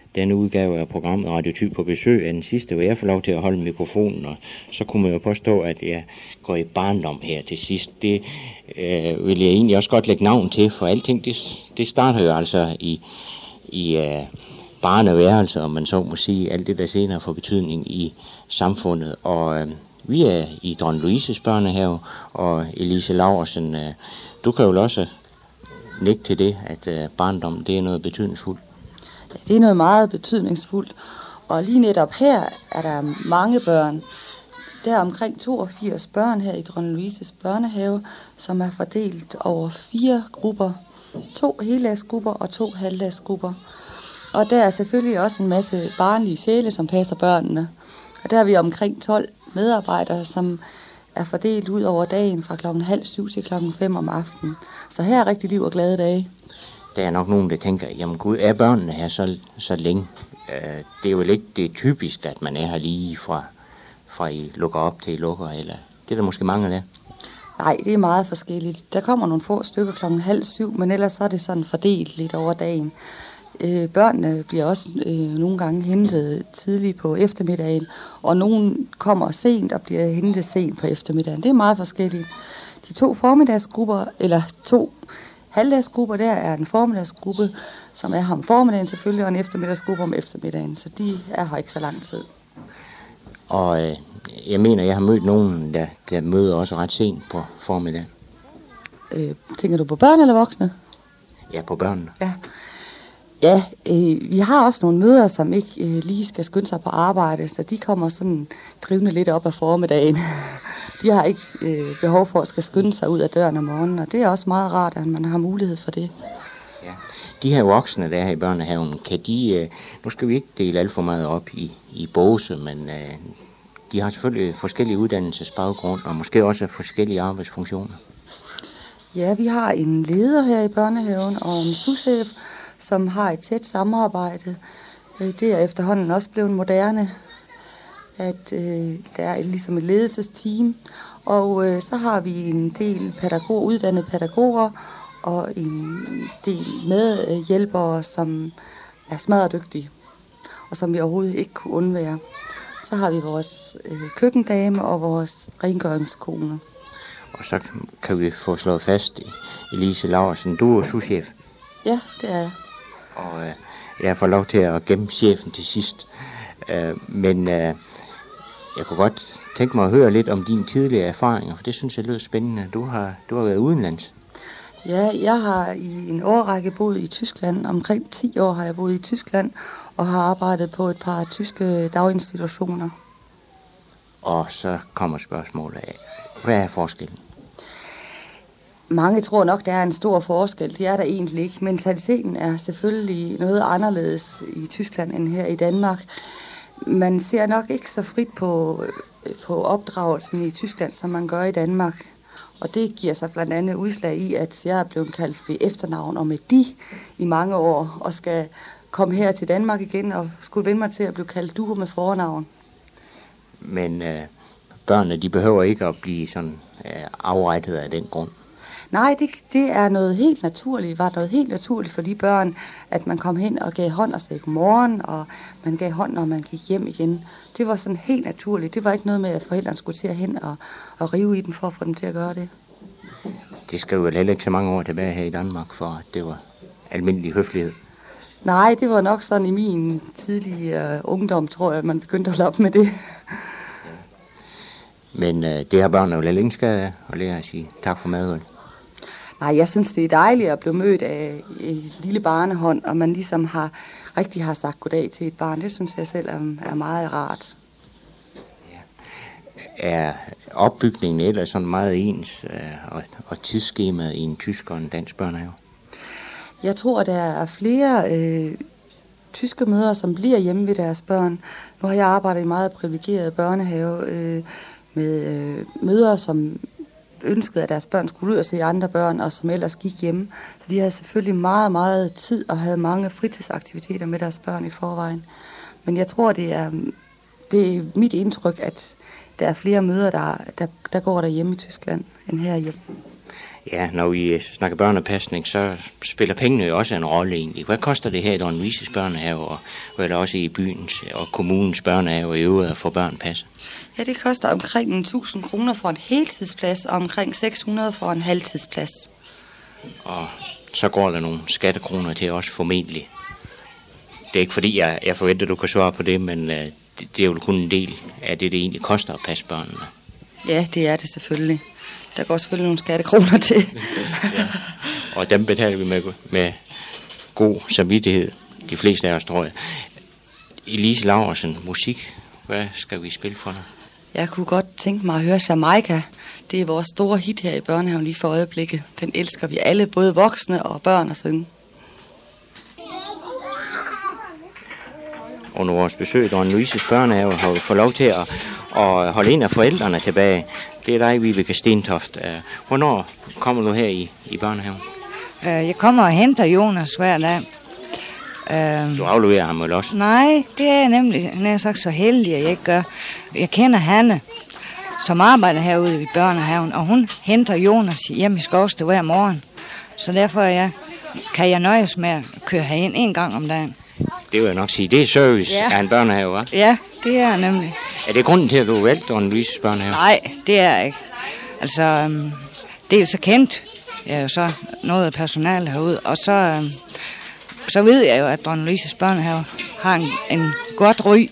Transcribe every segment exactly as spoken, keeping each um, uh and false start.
denne udgave af programmet Radio Thy på besøg af den sidste, hvor jeg får lov til at holde mikrofonen, og så kunne man jo påstå, at jeg går i barndom her til sidst. Det øh, vil jeg egentlig også godt lægge navn til, for alting, det, det starter jo altså i, i øh, barneværelser, om man så må sige, alt det, der senere får betydning i samfundet, og øh, vi er i Dronning Louises børnehave, og Elise Laursen, øh, du kan jo også nikke til det, at øh, barndom, det er noget betydningsfuldt. Ja, det er noget meget betydningsfuldt, og lige netop her er der mange børn. Der er omkring toogfirs børn her i Dronning Louises børnehave, som er fordelt over fire grupper. To heldagsgrupper og to halvdagsgrupper. Og der er selvfølgelig også en masse barnlige sjæle, som passer børnene. Og der er vi omkring tolv medarbejdere, som er fordelt ud over dagen fra klokken halv syv til klokken fem om aftenen. Så her er rigtig liv og glade dage. Der er nok nogen, der tænker, jamen gud, er børnene her så, så længe? Øh, det er jo ikke det typisk, at man er her lige fra, fra I lukker op til I lukker, eller det er der måske mange af. Nej, det er meget forskelligt. Der kommer nogle få stykker klokken halv syv, men ellers så er det sådan fordelt lidt over dagen. Øh, børnene bliver også øh, nogle gange hentet tidligt på eftermiddagen, og nogle kommer sent og bliver hentet sent på eftermiddagen. Det er meget forskelligt. De to formiddagsgrupper, eller to halvdagsgrupper, der er en formiddagsgruppe, som er her om formiddagen selvfølgelig, og en eftermiddagsgruppe om eftermiddagen, så de er her ikke så lang tid. Og øh, jeg mener, jeg har mødt nogen, der, der møder også ret sent på formiddagen. Øh, tænker du på børn eller voksne? Ja, på børnene. Ja. Ja, øh, vi har også nogle mødre, som ikke øh, lige skal skynde sig på arbejde, så de kommer sådan drivende lidt op ad formiddagen. De har ikke øh, behov for at skal skynde sig ud af døren om morgenen, og det er også meget rart, at man har mulighed for det. Ja. De her voksne, der er her i børnehaven, kan de, øh, nu skal vi ikke dele alt for meget op i, i båse, men øh, de har selvfølgelig forskellige uddannelsesbaggrund, og måske også forskellige arbejdsfunktioner. Ja, vi har en leder her i børnehaven, og en souschef, som har et tæt samarbejde. Det er efterhånden også blevet moderne, at øh, der er ligesom et ledelsesteam. Og øh, så har vi en del pædagog, uddannede pædagoger og en del medhjælpere, som er smadredygtige, og som vi overhovedet ikke kunne undvære. Så har vi vores øh, køkkendame og vores rengøringskone. Og så kan vi få slået fast, Elise Laursen, du er souschef. Ja, det er jeg. Og øh, jeg får lov til at gemme chefen til sidst. Øh, men øh, jeg kunne godt tænke mig at høre lidt om dine tidligere erfaringer, for det synes jeg lyder spændende. Du har, du har været udenlands. Ja, jeg har i en årrække boet i Tyskland. Omkring ti år har jeg boet i Tyskland og har arbejdet på et par tyske daginstitutioner. Og så kommer spørgsmålet af, hvad er forskellen? Mange tror nok, der er en stor forskel. Det er der egentlig ikke. Mentaliteten er selvfølgelig noget anderledes i Tyskland end her i Danmark. Man ser nok ikke så frit på, på opdragelsen i Tyskland, som man gør i Danmark. Og det giver sig blandt andet udslag i, at jeg er blevet kaldt ved efternavn og med de i mange år, og skal komme her til Danmark igen og skulle vende mig til at blive kaldt du med fornavn. Men øh, børnene, de behøver ikke at blive sådan øh, afrettet af den grund. Nej, det, det er noget helt naturligt, var noget helt naturligt for de børn, at man kom hen og gav hånd og sagde godmorgen, og man gav hånd, når man gik hjem igen. Det var sådan helt naturligt. Det var ikke noget med, at forældrene skulle til at hen og, og rive i den for at få dem til at gøre det. Det skal jo vel heller ikke så mange år tilbage her i Danmark, for at det var almindelig høflighed. Nej, det var nok sådan i min tidlige uh, ungdom, tror jeg, at man begyndte at holde op med det. Men øh, det har børnene jo længe skal at lære at sige tak for maden. Nej, jeg synes, det er dejligt at blive mødt af et lille barnehånd, og man ligesom har rigtig har sagt goddag til et barn. Det synes jeg selv er, er meget rart. Ja. Er opbygningen ellers sådan meget ens, øh, og, og tidsskemaet i en tysk og en dansk børnehave? Jeg tror, der er flere øh, tyske mødre, som bliver hjemme ved deres børn. Nu har jeg arbejdet i meget privilegeret børnehave øh, med øh, mødre, som ønskede, at deres børn skulle ud og se andre børn, og som ellers gik hjemme. Så de havde selvfølgelig meget, meget tid og havde mange fritidsaktiviteter med deres børn i forvejen. Men jeg tror, det er, det er mit indtryk, at der er flere mødre, der, der, der går derhjemme i Tyskland, end herhjemme. Ja, når vi snakker børnepasning, så spiller pengene jo også en rolle egentlig. Hvad koster det her i Dronning Louises børnehave, og hvad er der også i byens og kommunens børnehave i øvrigt at få børn passet? Ja, det koster omkring tusind kroner for en heltidsplads, og omkring seks hundrede for en halvtidsplads. Og så går der nogle skattekroner til os formentlig. Det er ikke fordi, jeg, jeg forventer, du kan svare på det, men uh, det, det er jo kun en del af det, det egentlig koster at passe børnene. Ja, det er det selvfølgelig. Der går selvfølgelig nogle skattekroner til. Ja. Og dem betaler vi med, med god samvittighed, de fleste af os, tror jeg. Elise Laursen, musik. Hvad skal vi spille for dig? Jeg kunne godt tænke mig at høre Jamaica. Det er vores store hit her i børnehaven lige for øjeblikket. Den elsker vi alle, både voksne og børn at synge. Under vores besøg i Dronning Louises børnehave har vi fået lov til at, at holde en af forældrene tilbage. Det er dig, Vibeke Stentoft. Hvornår kommer du her i, i børnehaven? Jeg kommer og henter Jonas hver dag. Du afleverer ham vel også? Nej, det er jeg nemlig nær sagt så heldig, at jeg ikke gør. Jeg kender Hanne, som arbejder herude i børnehaven, og hun henter Jonas hjem i Skovsted hver morgen. Så derfor er jeg, kan jeg nøjes med at køre herind en gang om dagen. Det vil jeg nok sige. Det er service ja. af en børnehave, hva'? Ja, det er nemlig. Er det grunden til, at du har valgt Dronning Louises børnehave? Nej, det er jeg ikke. Altså, um, det er så kendt. Jeg er jo så noget af personale herude, og så, um, så ved jeg jo, at Dronning Louises børnehave har en, en godt ry.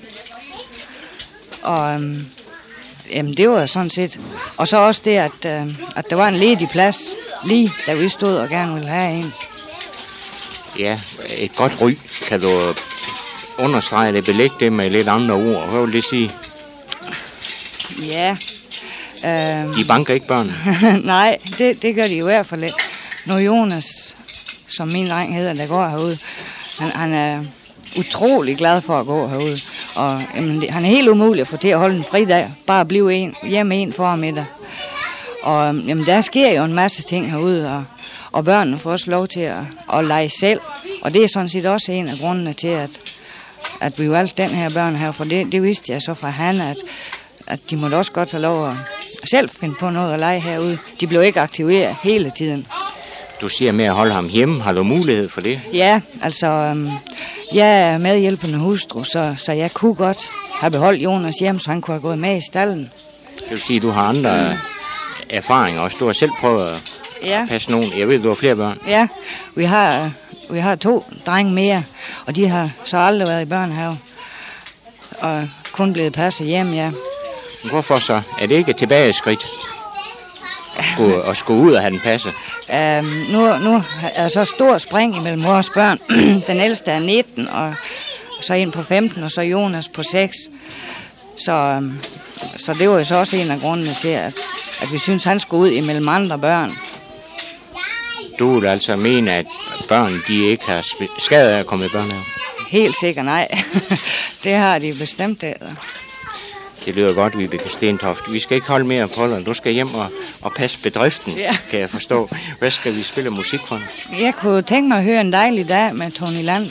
Og um, jamen, det var sådan set. Og så også det, at, uh, at der var en ledig plads, lige da vi stod og gerne ville have en. Ja, et godt ry. Kan du understrege det, belægge det med lidt andre ord? Hvad vil det sige? Ja. Øh... De banker ikke børn? Nej, det, det gør de i hvert fald ikke. Nu Jonas, som min dreng hedder, der går herude, han, han er utrolig glad for at gå herude. Og jamen, det, han er helt umulig at få til at holde en fridag. Bare at blive en, hjemme en formiddag. Og jamen, der sker jo en masse ting herude, og Og børnene får også lov til at, at lege selv. Og det er sådan set også en af grundene til, at, at vi valgte den her børnehave. For det, det vidste jeg så fra Hanne, at, at de måtte også godt have lov at selv finde på noget at lege herude. De blev ikke aktiveret hele tiden. Du siger med at holde ham hjemme. Har du mulighed for det? Ja, altså um, jeg er medhjælpende hustru, så, så jeg kunne godt have beholdt Jonas hjem, så han kunne have gået med i stallen. Det vil sige, at du har andre mm. erfaringer også. Du har selv prøvet at ja. passe nogen. Jeg ved, du har flere børn. Ja, vi har, vi har to drenge mere, og de har så aldrig været i børnehave. Og kun blevet passet hjem, ja. Hvorfor så? Er det ikke et tilbageskridt at skulle, at skulle ud og have den passet? Um, nu, nu er der så stor spring imellem vores børn. Den ældste er nitten, og så en på femten, og så Jonas på seks. Så, um, så det var jo så også en af grundene til, at, at vi synes, han skulle ud imellem andre børn. Du vil altså mene, at børn de ikke har skade af at komme i børnehave? Helt sikkert nej. Det har de bestemt det. Det lyder godt, Vibeke Stentoft. Vi skal ikke holde mere på dig. Du skal hjem og, og passe bedriften, ja. Kan jeg forstå. Hvad skal vi spille musik for? Jeg kunne tænke mig at høre En dejlig dag med Tony Land.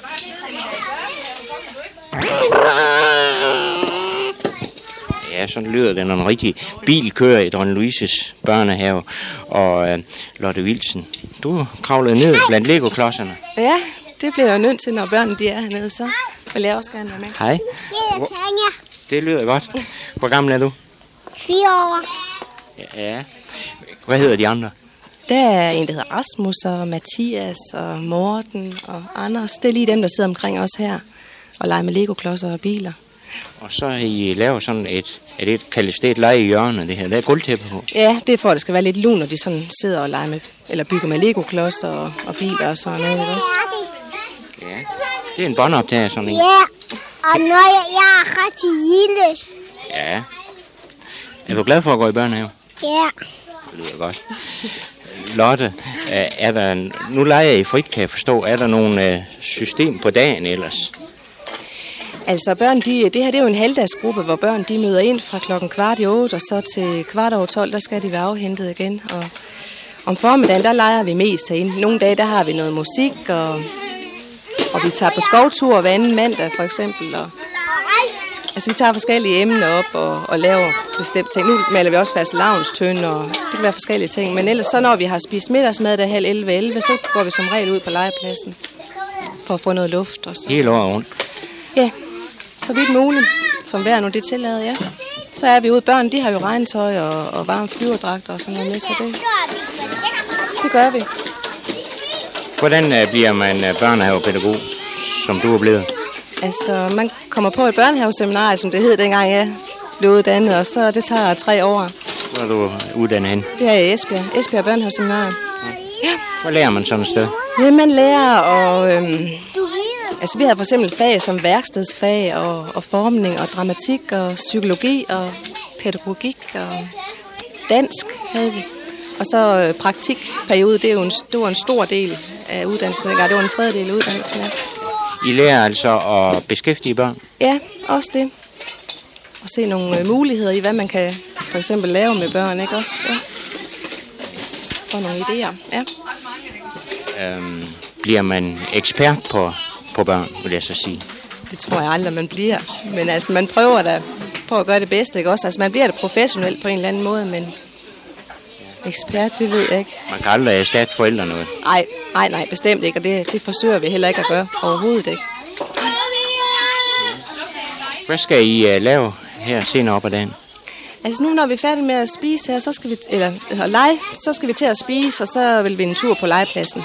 Ja, sådan lyder det, når en rigtig bil kører i Dronning Louises børnehave. Og øh, Lotte Wilson, du kravlede ned blandt Lego-klodserne. Ja, det bliver jeg nødt til, når børnene de er hernede, så vil jeg også gerne være med. Hej. Det er Tanja. Det lyder godt. Hvor gammel er du? Fire år. Ja. Hvad hedder de andre? Der er en, der hedder Rasmus og Mathias og Morten og Anders. Det er lige dem, der sidder omkring os her og leger med Lego-klodser og biler. Og så har I lavet sådan et, er det et kaldes det et lege i hjørnet, det her? Der er gulvtæppe på. Ja, det er for, at det skal være lidt lun, når de sådan sidder og leger med, eller bygger med Lego-klodser og, og biler og sådan noget også. Ja, det er en båndoptager sådan en. Ja, og når jeg, jeg er rigtig lille. Ja. Er du glad for at gå i børnehave? Ja. Det lyder godt. Lotte, er der, nu leger I frit, kan jeg forstå. Er der nogen system på dagen ellers? Altså børn, de, det her det er jo en halvdagsgruppe, hvor børn de møder ind fra klokken kvart i otte, og så til kvart over tolv, der skal de være afhentet igen. Og om formiddagen, der leger vi mest herinde. Nogle dage, der har vi noget musik, og, og vi tager på skovtur hver anden mandag for eksempel. Og, Altså, vi tager forskellige emner op og, og laver bestemte ting. Nu maler vi også fastelavnstønder, og det kan være forskellige ting. Men ellers så, når vi har spist middagsmad, der halv elleve elleve, så går vi som regel ud på legepladsen for at få noget luft. Og så. Hele året rundt? Ja, så vidt muligt, som hver nu det tillader, ja. Så er vi ude. Børn, de har jo regntøj og, og varme flyverdragter og sådan noget med, så det, det gør vi. Hvordan øh, bliver man øh, børnehavepædagog, som du er blevet? Altså, man kommer på et børnehaveseminar, som det hed dengang jeg blev uddannet, og så det tager tre år. Hvor er du uddannet hen? Det er i Esbjerg. Esbjerg Børnehaveseminar. Ja. Hvad lærer man sådan et sted? Ja, man lærer, og øhm, altså, vi havde for eksempel fag som værkstedsfag og, og formning og dramatik og psykologi og pædagogik og dansk havde vi. Og så øh, praktikperiode, det er jo en, det var en stor del af uddannelsen. Det var en tredjedel af uddannelsen, ja. I lærer altså at beskæftige børn? Ja, også det. Og se nogle øh, muligheder i, hvad man kan for eksempel lave med børn, ikke også? Ja. Og nogle idéer, ja. Øhm, bliver man ekspert på, på børn, vil jeg så sige? Det tror jeg aldrig, man bliver. Men altså, man prøver da på at gøre det bedste, ikke også? Altså, man bliver det professionelt på en eller anden måde, men ekspert, det ved jeg ikke. Man kan aldrig erstatte forældre noget? Nej, nej, nej, bestemt ikke, og det, det forsøger vi heller ikke at gøre overhovedet ikke. Hvad skal I uh, lave her senere op ad dagen? Altså nu, når vi er færdige med at spise her, så skal vi, eller at lege, så skal vi til at spise, og så vil vi en tur på legepladsen.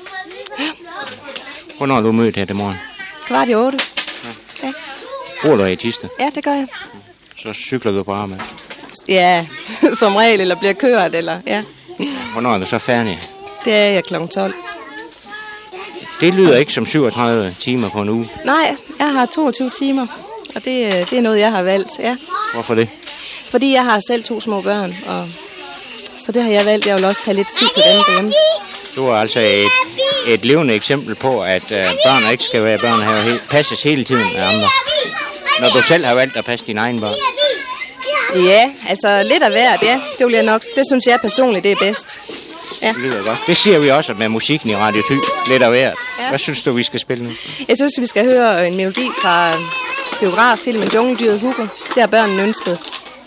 Hvornår er du mødt her til morgen? Kvart i otte. Ja. Bor du i Thisted? Ja, det gør jeg. Så cykler du på arbejde? Ja, som regel, eller bliver kørt, eller ja. Hvornår er du så færdig? Det er jeg klokken tolv. Det lyder ikke som syvogtredive timer på en uge. Nej, jeg har toogtyve timer, og det, det er noget, jeg har valgt, ja. Hvorfor det? Fordi jeg har selv to små børn, og så det har jeg valgt. Jeg vil også have lidt tid til dem derhjemme. Du er altså et, et levende eksempel på, at uh, børn ikke skal være børnehave, passes hele tiden af andre. Når du selv har valgt at passe dine egne børn. Ja, altså lidt af hvert, ja. Det vil jeg nok. Det synes jeg personligt, det er bedst. Ja. Det lyder godt. Det siger vi også med musikken i Radio Thy. Lidt af hvert. Ja. Hvad synes du, vi skal spille nu? Jeg synes, vi skal høre en melodi fra biograffilmen Jungledyret Hugo. Det har børnene ønsket.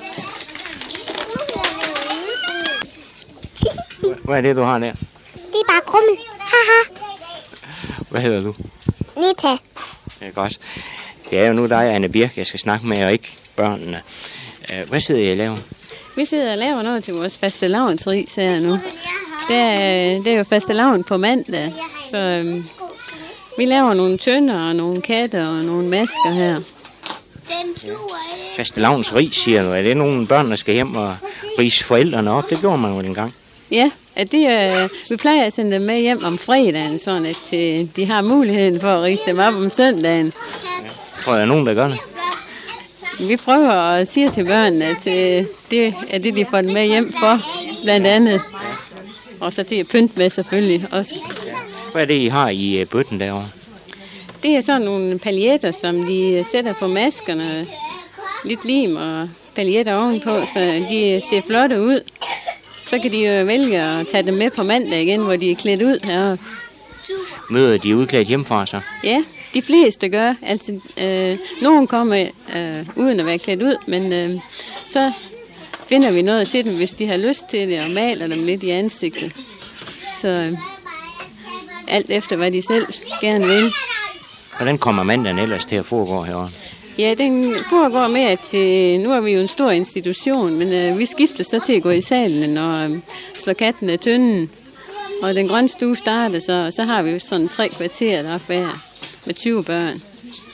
Hvad er det, du har der? Det er bare krummel. Haha. Hvad hedder du? Nita. Det er godt. Det er jo nu dig, Anne Birk, jeg skal snakke med, og ikke børnene. Hvad sidder I og laver? Vi sidder og laver noget til vores fastelavnsris her nu. Det er, det er jo fastelavn på mandag, så øhm, vi laver nogle tønder og nogle katte og nogle masker her. Fastelavnsris, siger du. Er det nogle børn, der skal hjem og rise forældrene op? Det gjorde man jo engang. Ja, at det, øh, vi plejer at sende dem med hjem om fredagen, sådan at øh, de har muligheden for at rise dem op om søndagen. Ja. Tror jeg, der er nogen, der gør det? Vi prøver at sige til børnene, at øh, det er det, de får dem med hjem for, blandt andet. Og så det er pynt med selvfølgelig også. Hvad er det, I har i bøtten derovre? Det er sådan nogle paljetter, som de sætter på maskerne. Lidt lim og paljetter ovenpå, så de ser flotte ud. Så kan de jo vælge at tage dem med på mandag igen, hvor de er klædt ud heroppe. Møder de udklædt hjemmefra så? Ja, de fleste gør. Altså, øh, nogen kommer øh, uden at være klædt ud, men øh, så finder vi noget til dem, hvis de har lyst til det, og maler dem lidt i ansigtet. Så øh, alt efter, hvad de selv gerne vil. Hvordan kommer mandagen ellers til at foregå herovre? Ja, den foregår med, at øh, nu er vi jo en stor institution, men øh, vi skifter så til at gå i salen og øh, slå katten af tønden. Og den grønne stue starter, så, så har vi jo sådan tre kvarterer deroppe hver med tyve børn.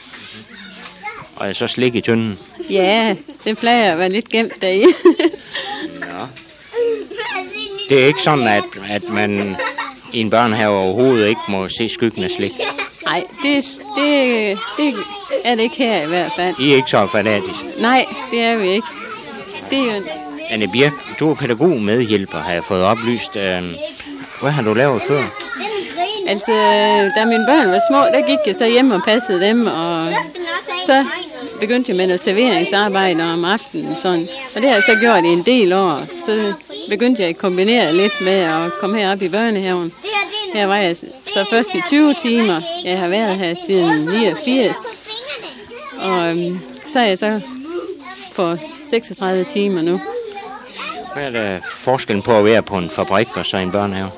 Og så slik i tønden? Ja, det plejer at være lidt gemt deri. Ja. Det er ikke sådan, at, at man i en børnehave overhovedet ikke må se skyggen af slik? Nej, det, det, det er det ikke her i hvert fald. I er ikke så fanatiske? Nej, det er vi ikke. Det er jo... Anne Birk, du er pædagog medhjælper, har jeg fået oplyst. Hvad har du lavet før? Altså, da mine børn var små, der gik jeg så hjem og passede dem, og så begyndte jeg med noget serveringsarbejde om aftenen. Sådan. Og det har jeg så gjort i en del år. Så begyndte jeg at kombinere lidt med at komme herop i børnehaven. Her var jeg så først i tyve timer. Jeg har været her siden niogfirs. Og så så er jeg så på seksogtredive timer nu. Hvad er der forskellen på at være på en fabrik og så en børnehave?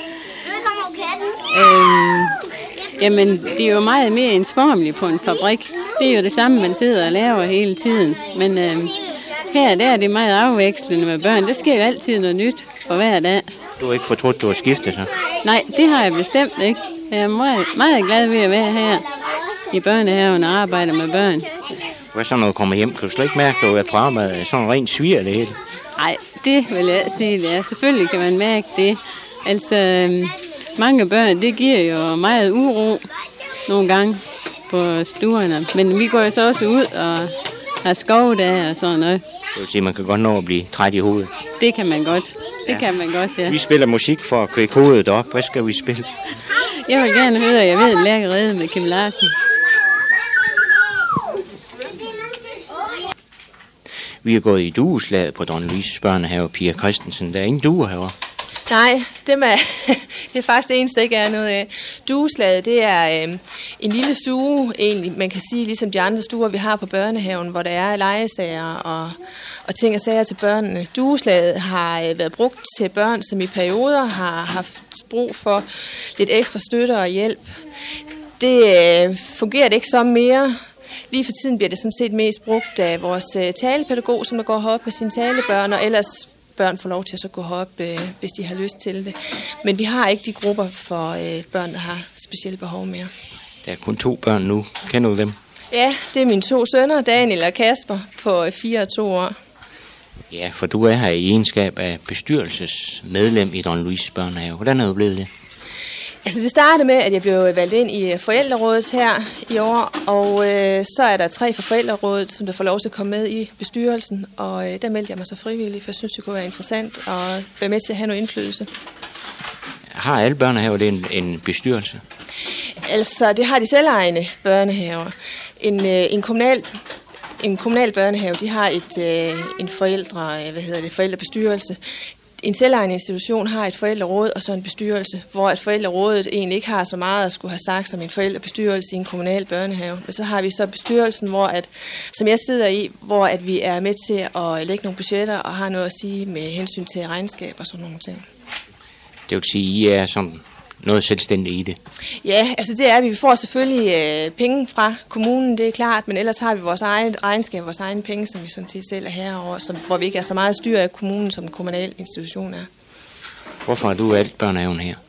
Øhm, jamen, det er jo meget mere ensformeligt på en fabrik. Det er jo det samme, man sidder og laver hele tiden. Men øhm, her der er det meget afvekslende med børn. Der sker jo altid noget nyt for hver dag. Du har ikke fortrudt, du har skiftet så? Nej, det har jeg bestemt ikke. Jeg er meget, meget glad ved at være her i børnehaven og arbejde med børn. Hvad så, når du kommer hjem? Kan du slet ikke mærke, at du er på arbejde? Sådan rent svir det hele? Nej, det vil jeg sige, det er. Selvfølgelig kan man mærke det. Altså, mange børn, det giver jo meget uro nogle gange på stuerne. Men vi går jo så også ud og har skovdage og sådan noget. Det vil sige, man kan godt nå at blive træt i hovedet. Det kan man godt. Det ja. kan man godt, ja. Vi spiller musik for at kvække hovedet op. Hvad skal vi spille? Jeg vil gerne høre, jeg ved en lærkerede med Kim Larsen. Vi er gået i dueslaget på Dronning Louises børnehave, Pia Christensen. Der er ingen duer herovre. Nej, det, med, det er faktisk det eneste, der ikke er noget af. Dueslaget, det er øh, en lille stue, egentlig, man kan sige, ligesom de andre stuer, vi har på børnehaven, hvor der er legesager og, og ting og sager til børnene. Dueslaget har øh, været brugt til børn, som i perioder har haft brug for lidt ekstra støtte og hjælp. Det øh, fungerer det ikke så mere. Lige for tiden bliver det sådan set mest brugt af vores øh, talepædagog, som der går herop med sine talebørn, og ellers børn får lov til at så gå herop, øh, hvis de har lyst til det. Men vi har ikke de grupper for øh, børn, der har specielle behov mere. Der er kun to børn nu. Kender du dem? Ja, det er mine to sønner, Daniel og Kasper, på fire og to år. Ja, for du er her i egenskab af bestyrelsesmedlem i Dronning Louises børnehave. Hvordan er du blevet det? Altså det startede med, at jeg blev valgt ind i forældrerådet her i år, og øh, så er der tre fra forældrerådet, som der får lov til at komme med i bestyrelsen, og øh, der meldte jeg mig så frivillig, for jeg synes, det kunne være interessant at være med til at have noget indflydelse. Har alle børnehaver det en, en bestyrelse? Altså, det har de selvejende børnehaver. En, øh, en kommunal en kommunal børnehave, de har et øh, en forældre, hvad hedder det, forældrebestyrelse. En selvejende institution har et forældreråd og så en bestyrelse, hvor et forældrerådet egentlig ikke har så meget at skulle have sagt som en forældrebestyrelse i en kommunal børnehave. Men så har vi så bestyrelsen, hvor at, som jeg sidder i, hvor at vi er med til at lægge nogle budgetter og har noget at sige med hensyn til regnskab og sådan nogle ting. Det vil sige, at I er som noget selvstændigt i det? Ja, altså det er vi. Vi får selvfølgelig øh, penge fra kommunen, det er klart, men ellers har vi vores egen regnskab, vores egne penge, som vi sådan set selv er herover, som, hvor vi ikke er så meget styr af kommunen, som en kommunal institution er. Hvorfor har du valgt børnehaven her?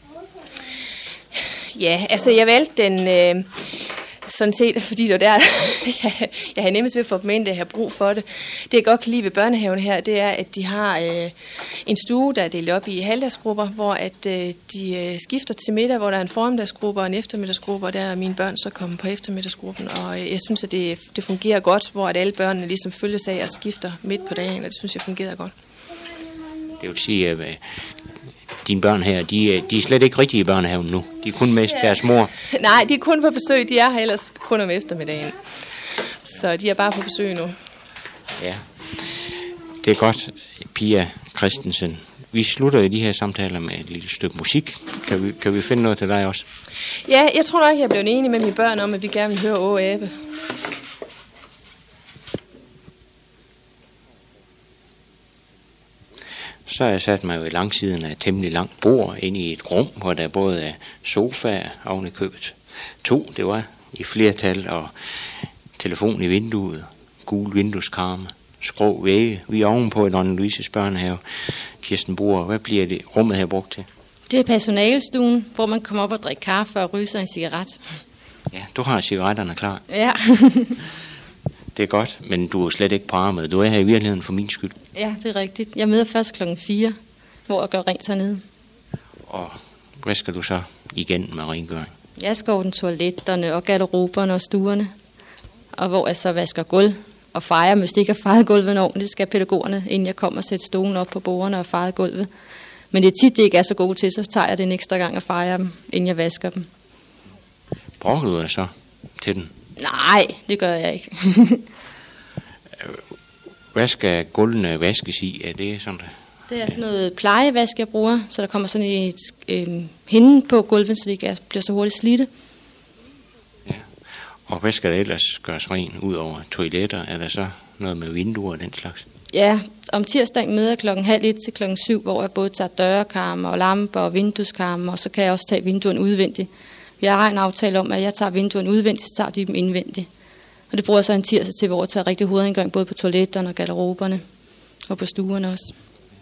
Ja, altså jeg valgte den øh, sådan set, fordi det var der, jeg, jeg har nemmest ved at få dem ind, at jeg har brug for det. Det jeg godt kan lide ved børnehaven her, det er, at de har øh, en stue, der er delt op i halvdagsgrupper, hvor at, øh, de øh, skifter til middag, hvor der er en formiddagsgruppe og en eftermiddagsgruppe, og der er mine børn så kommet på eftermiddagsgruppen. Og øh, jeg synes, at det, det fungerer godt, hvor at alle børnene ligesom følges af og skifter midt på dagen, og det synes jeg fungerer godt. Det vil sige, at dine børn her, de, de er slet ikke rigtige i børnehaven nu. De er kun med ja. deres mor. Nej, de er kun på besøg. De er her ellers kun om eftermiddagen. Så de er bare på besøg nu. Ja, det er godt, Pia Christensen. Vi slutter i de her samtaler med et lille stykke musik. Kan vi, kan vi finde noget til dig også? Ja, jeg tror nok, jeg blev enig med mine børn om, at vi gerne vil høre Åge Abe. Så har jeg sat mig jo i langsiden af et temmelig langt bord ind i et rum, hvor der både er sofaer oven i købet. To, det var i flertal, og telefon i vinduet, gul vindueskarme, skrå vægge. Vi er ovenpå i Dronning Louises børnehave. Kirsten Boer, hvad bliver det rummet her brugt til? Det er personalestuen, hvor man kommer op og drikker kaffe og ryger sig en cigaret. Ja, du har cigaretterne klar. Ja. Det er godt, men du er slet ikke på arbejde. Du er her i virkeligheden for min skyld. Ja, det er rigtigt. Jeg møder først klokken fire, hvor jeg gør rent hernede. Og hvad skal du så igen med rengøring? Jeg skal ordne toiletterne og garderoberne og stuerne. Og hvor jeg så vasker gulv og fejrer. Hvis det ikke er fejret gulvet ordentligt, skal pædagogerne, inden jeg kommer, sætte stolen op på bordene og fejre gulvet. Men det er tit, det ikke er så gode til, så tager jeg det en ekstra gang og fejrer dem, inden jeg vasker dem. Brokker du dig så til den? Nej, det gør jeg ikke. Hvad skal gulvene vaskes i? Er det sådan der? Det er sådan noget plejevask, jeg bruger, så der kommer sådan et øh, hinde på gulvet, så det ikke er, bliver så hurtigt slidte. Ja. Og hvad skal der ellers gøres rent ud over toiletter? Er der så noget med vinduer og den slags? Ja, om tirsdagen møder jeg klokken halv et til klokken syv, hvor jeg både tager dørkarmer og lamper og vindueskarmer, og så kan jeg også tage vinduerne udvendigt. Vi har en aftale om, at jeg tager vinduerne udvendigt, så tager de dem indvendigt. Og det bruger jeg så en tirsdag til, hvor jeg tager rigtig hovedindgang, både på toiletterne og garderoberne, og på stuerne også.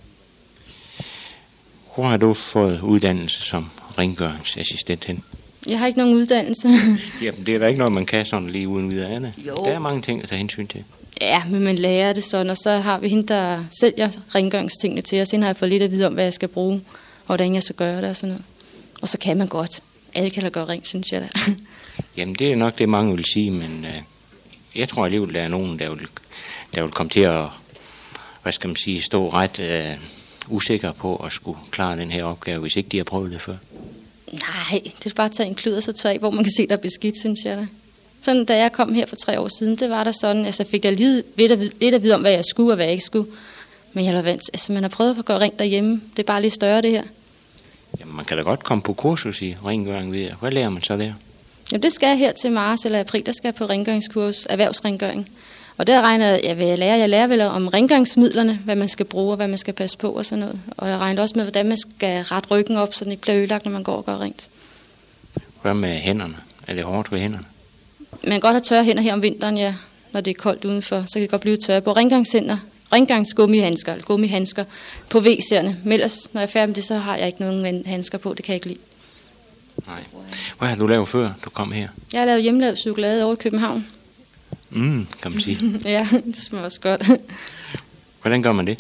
Hvor har du fået uddannelse som rengøringsassistent hen? Jeg har ikke nogen uddannelse. Jamen, det er da ikke noget, man kan sådan lige uden videre af det. Jo. Der er mange ting at tage hensyn til. Ja, men man lærer det sådan, og så har vi hende, der sælger rengøringstingene til os. Hende har jeg fået lidt at vide om, hvad jeg skal bruge, og hvordan jeg skal gøre det og sådan noget. Og så kan man godt. Alle kan da gøre rent, synes jeg da. Jamen, det er nok det, mange vil sige, men øh, jeg tror alligevel, der er nogen, der vil, der vil komme til at, hvad skal man sige, stå ret øh, usikker på at skulle klare den her opgave, hvis ikke de har prøvet det før. Nej, det er bare at tage en klud og så tage af, hvor man kan se, der er beskidt, synes jeg da. Sådan, da jeg kom her for tre år siden, det var der sådan, altså fik jeg lidt, lidt, at vide, lidt at vide om, hvad jeg skulle og hvad jeg ikke skulle. Men jeg var vant, altså man har prøvet at gøre rent derhjemme. Det er bare lidt større, det her. Jamen, man kan da godt komme på kursus i rengøring ved. Hvad lærer man så der? Jamen, det skal jeg her til marts eller april, der skal jeg på rengøringskurs, erhvervsrengøring. Og der regner jeg, hvad jeg lærer. Jeg lærer vel om rengøringsmidlerne, hvad man skal bruge og hvad man skal passe på og sådan noget. Og jeg regner også med, hvordan man skal rette ryggen op, så den ikke bliver ødelagt, når man går og gør rent. Hvad med hænderne? Er det hårdt ved hænderne? Man kan godt have tørre hænder her om vinteren, ja, når det er koldt udenfor. Så kan det godt blive tørre på rengøringshænder. Rengøringsgummihandsker, eller gummihandsker på W C'erne. Men ellers, når jeg er færdig med det, så har jeg ikke nogen handsker på. Det kan jeg ikke lide. Nej. Hvad har du lavet før, du kom her? Jeg har lavet hjemmelavet chokolade over i København. Mm, kan man sige. Ja, det smager også godt. Hvordan gør man det?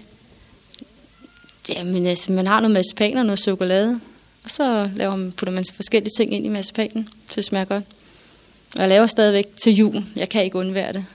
Jamen, altså, man har noget marcipan og noget chokolade. Og så laver man, putter man forskellige ting ind i marcipanen, så det smager godt. Og jeg laver stadigvæk til jul. Jeg kan ikke undvære det.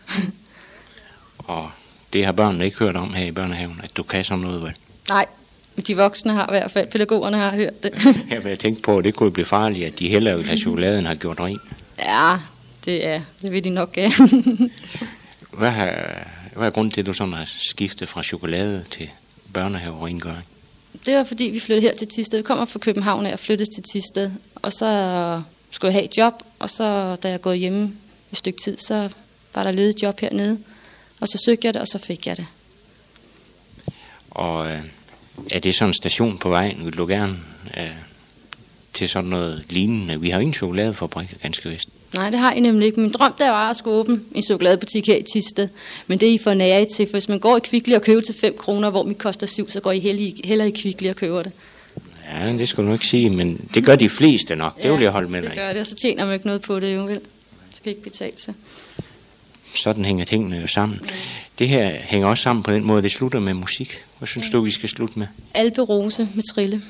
Og det har børnene ikke hørt om her i børnehaven, at du kan sådan noget, vel? Nej, de voksne har i hvert fald, pædagogerne har hørt det. Jeg vil tænke på, at det kunne blive farligt, at de hellere vil have chokoladen har gjort ren. Ja, det er, det vil de nok gerne. Hvad, har, hvad er grunden til, at du sådan har skiftet fra chokolade til børnehaverengøring? Det var fordi, vi flyttede her til Thisted. Vi kommer fra København af og flyttede til Thisted. Og så skulle jeg have et job, og så da jeg gået hjemme et stykke tid, så var der ledigt job hernede. Og så søgte jeg det, og så fik jeg det. Og øh, er det sådan en station på vejen, vil du gerne øh, til sådan noget lignende? Vi har ingen chokoladefabrik, ganske vist. Nej, det har I nemlig ikke. Min drøm der var at skulle åbne en chokoladebutik her i Thisted. Men det er I for nære til, for hvis man går i Kvickly og køber til fem kroner, hvor mit koster syv, så går I hellere i Kvickly og køber det. Ja, det skal du ikke sige, men det gør de fleste nok. Det ja, vil jeg holde med det dig. gør det, og så tjener man ikke noget på det jo, vel? Det skal ikke betale sig. Sådan hænger tingene jo sammen. Ja. Det her hænger også sammen på den måde, det slutter med musik. Hvad synes ja. du, vi skal slutte med? Alpe Rose med Trille.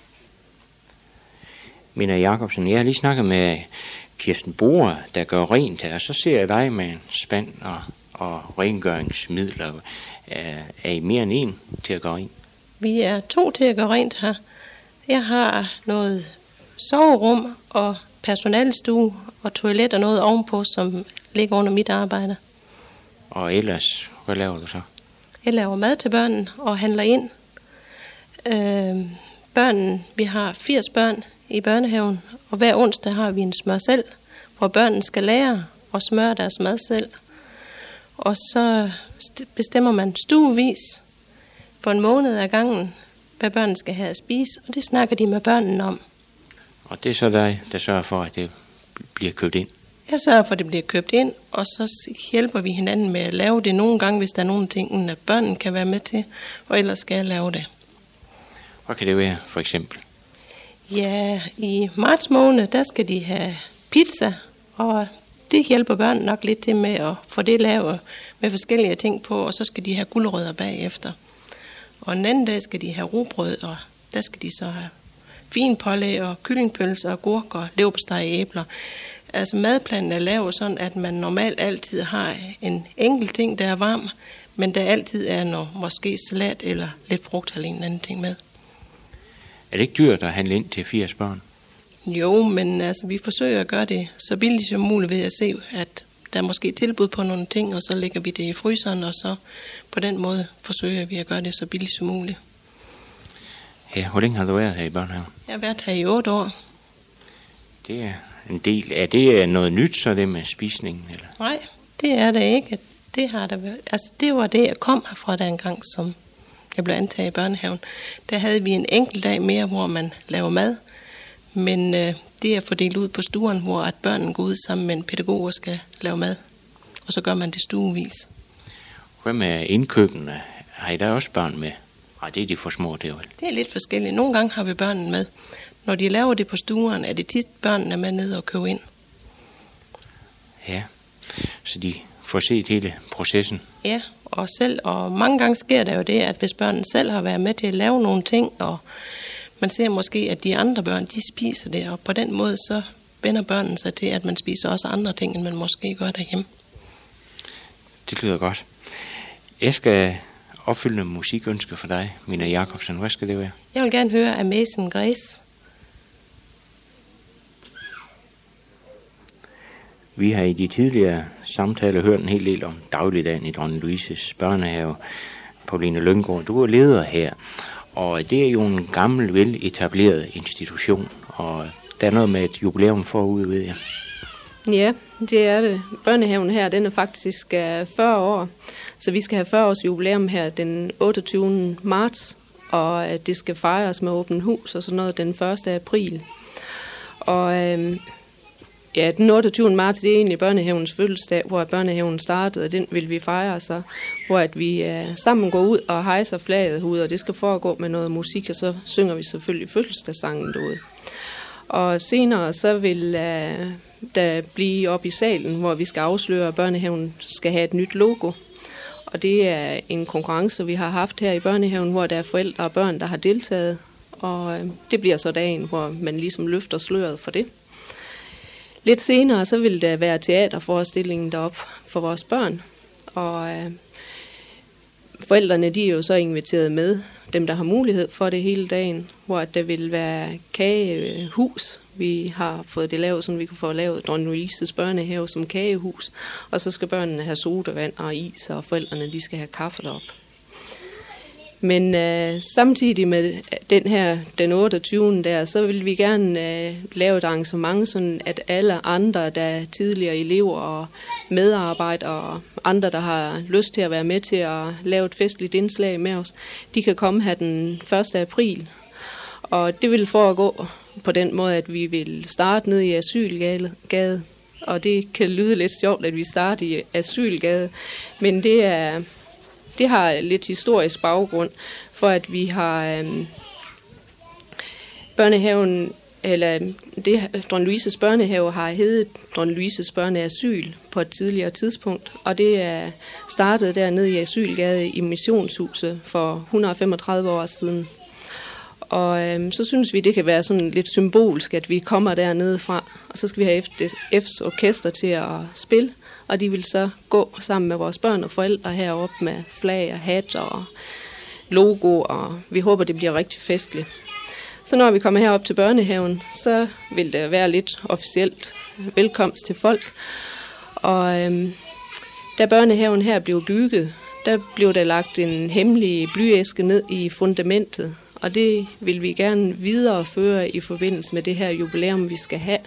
Mina Jacobsen, jeg har lige snakket med Kirsten Boer, der gør rent her. Så ser jeg dig med en spand og, og rengøringsmidler. Er, er I mere end en til at gøre rent? Vi er to til at gøre rent her. Jeg har noget soverum og personalstue og toilet og noget ovenpå, som ligger under mit arbejde. Og ellers, hvad laver du så? Jeg laver mad til børnene og handler ind. Øh, børnene, vi har firs børn i børnehaven, og hver onsdag har vi en smør selv, hvor børnene skal lære at smøre deres mad selv. Og så bestemmer man stuevis for en måned ad gangen, hvad børnene skal have at spise, og det snakker de med børnene om. Og det er så dig, der sørger for, at det bliver købt ind? Jeg sørger for, at det bliver købt ind, og så hjælper vi hinanden med at lave det nogle gange, hvis der er nogle ting, at børnene kan være med til, og ellers skal jeg lave det. Hvad kan det være, for eksempel? Ja, i marts måned, der skal de have pizza, og det hjælper børnene nok lidt til med at få det lavet med forskellige ting på, og så skal de have gulerødder bagefter. Og en anden dag skal de have rugbrød, og der skal de så have finpålæg og kyllingpølser og gurker og leverpostej æbler. Altså madplanen er lavet sådan, at man normalt altid har en enkelt ting, der er varm, men der altid er noget, måske salat eller lidt frugt eller en anden ting med. Er det ikke dyrt at handle ind til firs børn? Jo, men altså, vi forsøger at gøre det så billigt som muligt ved at se, at der er måske tilbud på nogle ting, og så lægger vi det i fryseren, og så på den måde forsøger vi at gøre det så billigt som muligt. Ja, hvor længe har du været her i børnehaven? Jeg har været her i otte år. Det er en del. Er det noget nyt, så det med spisningen? Eller? Nej, det er det ikke. Det har der været. Altså, det var det, jeg kom herfra dengang, som jeg blev antaget i børnehaven. Der havde vi en enkelt dag mere, hvor man laver mad. Men øh, det er fordelt ud på stuen, hvor at børnene går ud sammen med en pædagog og skal lave mad. Og så gør man det stuevis. Hvad med indkøbene? Har I der også børn med? Nej, det er de for små, det er vel? Det er lidt forskelligt. Nogle gange har vi børnene med. Når de laver det på stuen, er det tit børnene med ned og købe ind. Ja, så de får set hele processen. Ja, og selv, og mange gange sker der jo det, at hvis børnene selv har været med til at lave nogle ting, og man ser måske, at de andre børn, de spiser det, og på den måde så vender børnene sig til, at man spiser også andre ting, end man måske gør derhjemme. Det lyder godt. Jeg skal opfylde nogle musikønsker for dig, Mina Jacobsen. Hvad skal det være? Jeg vil gerne høre Amazing Grace. Vi har i de tidligere samtaler hørt en hel del om dagligdagen i Dronning Louises børnehave. Pauline Lynggaard, du er leder her, og det er jo en gammel, veletableret institution, og der er noget med et jubilæum forud, ved jeg. Ja, det er det. Børnehaven her, den er faktisk fyrre år, så vi skal have fyrre års jubilæum her den otteogtyvende marts, og det skal fejres med åbent hus og sådan noget den første april. Og øhm, ja, den otteogtyvende marts, det er egentlig børnehavens fødselsdag, hvor børnehaven startede, og den vil vi fejre så, hvor at vi øh, sammen går ud og hejser flaget ud, og det skal foregå med noget musik, og så synger vi selvfølgelig fødselsdagssangen derude. Og senere så vil øh, der blive op i salen, hvor vi skal afsløre, at børnehaven skal have et nyt logo. Og det er en konkurrence, vi har haft her i børnehaven, hvor der er forældre og børn, der har deltaget. Og øh, det bliver så dagen, hvor man ligesom løfter sløret for det. Lidt senere så vil der være teaterforestillingen derop for vores børn. Og øh, forældrene de er jo så inviteret med, dem der har mulighed for det hele dagen, hvor der vil være kagehus. Vi har fået det lavet, så vi kan få lavet Dronning Louises børnehave som kagehus. Og så skal børnene have sodavand og is, og forældrene de skal have kaffe derop. Men øh, samtidig med den her, den otteogtyvende der, så vil vi gerne øh, lave et arrangement, sådan at alle andre, der er tidligere elever og medarbejdere og andre, der har lyst til at være med til at lave et festligt indslag med os, de kan komme her den første april. Og det vil foregå på den måde, at vi vil starte ned i Asylgade. Og det kan lyde lidt sjovt, at vi starter i Asylgade, men det er... Det har lidt historisk baggrund, for at vi har øhm, børnehaven, eller det, Dronning Louises børnehave har heddet Dronning Louises børneasyl på et tidligere tidspunkt, og det er startet dernede i Asylgade i Missionshuset for et hundrede og femogtredive år siden. Og øhm, så synes vi, det kan være sådan lidt symbolsk, at vi kommer dernede fra, og så skal vi have F's orkester til at spille. Og de vil så gå sammen med vores børn og forældre heroppe med flag og hat og logo, og vi håber, det bliver rigtig festligt. Så når vi kommer herop til børnehaven, så vil der være lidt officielt velkomst til folk. Og øhm, da børnehaven her blev bygget, der blev der lagt en hemmelig blyæske ned i fundamentet, og det vil vi gerne videreføre i forbindelse med det her jubilæum, vi skal have.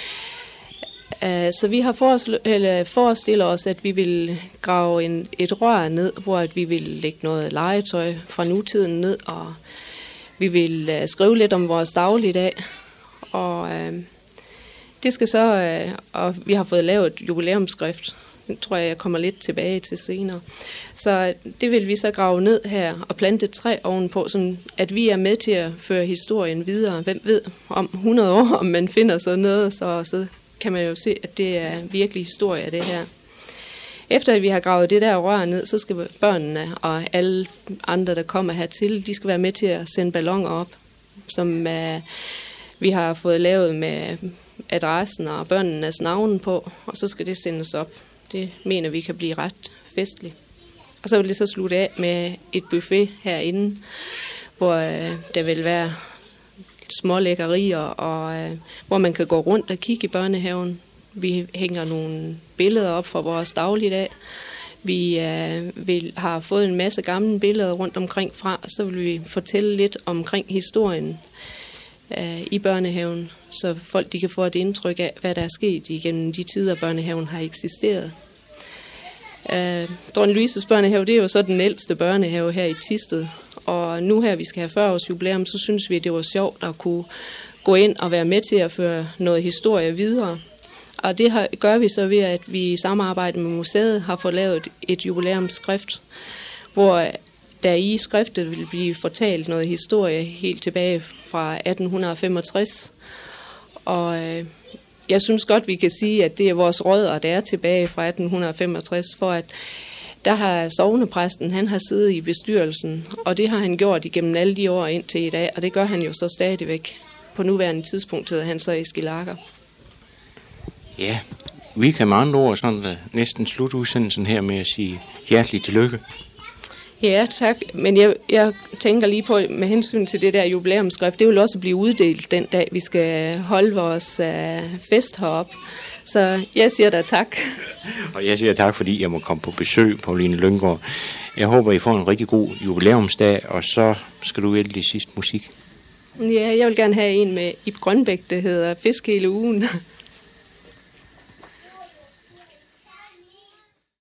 Så vi har forestillet os, at vi vil grave en, et rør ned, hvor vi vil lægge noget legetøj fra nutiden ned, og vi vil skrive lidt om vores dagligdag. Og øh, det skal så, øh, og vi har fået lavet et jubilæumsskrift, det tror jeg, jeg kommer lidt tilbage til senere. Så det vil vi så grave ned her og plante et træ ovenpå, så at vi er med til at føre historien videre. Hvem ved om hundrede år, om man finder sådan noget, så, så kan man jo se, at det er virkelig historie, det her. Efter at vi har gravet det der rør ned, så skal børnene og alle andre, der kommer hertil, de skal være med til at sende balloner op, som uh, vi har fået lavet med adressen og børnenes navne på, og så skal det sendes op. Det mener vi kan blive ret festligt. Og så vil det så slutte af med et buffet herinde, hvor uh, der vil være små lækkerier, og øh, hvor man kan gå rundt og kigge i børnehaven. Vi hænger nogle billeder op fra vores dagligdag. Vi øh, vil, har fået en masse gamle billeder rundt omkring fra, så vil vi fortælle lidt omkring historien øh, i børnehaven, så folk de kan få et indtryk af, hvad der er sket igennem de tider, børnehaven har eksisteret. Øh, Dronning Louises børnehave, det er jo så den ældste børnehave her i Thisted, og nu her vi skal have fyrre års jubilæum, så synes vi, det var sjovt at kunne gå ind og være med til at føre noget historie videre. Og det har, gør vi så ved, at vi i samarbejde med museet har fået lavet et jubilæumsskrift, hvor der i skriftet vil blive fortalt noget historie helt tilbage fra atten femogtres. Og øh, jeg synes godt, vi kan sige, at det er vores rødder, der er tilbage fra atten femogtres, for at der har sognepræsten, han har siddet i bestyrelsen, og det har han gjort igennem alle de år indtil i dag, og det gør han jo så stadigvæk. På nuværende tidspunkt hedder han så Eskil Akker. Ja, vi kan med andre ord sådan, uh, næsten slutte udsendelsen her med at sige hjertelig tillykke. Ja, tak. Men jeg, jeg tænker lige på, med hensyn til det der jubilæumsskrift, det vil også blive uddelt den dag, vi skal holde vores uh, fest heroppe. Så jeg siger da tak. Og jeg siger tak, fordi jeg må komme på besøg, Pauline Lynggaard. Jeg håber, I får en rigtig god jubilæumsdag, og så skal du vælge sidste musik. Ja, jeg vil gerne have en med Ib Grønbæk, der hedder Fisk hele ugen.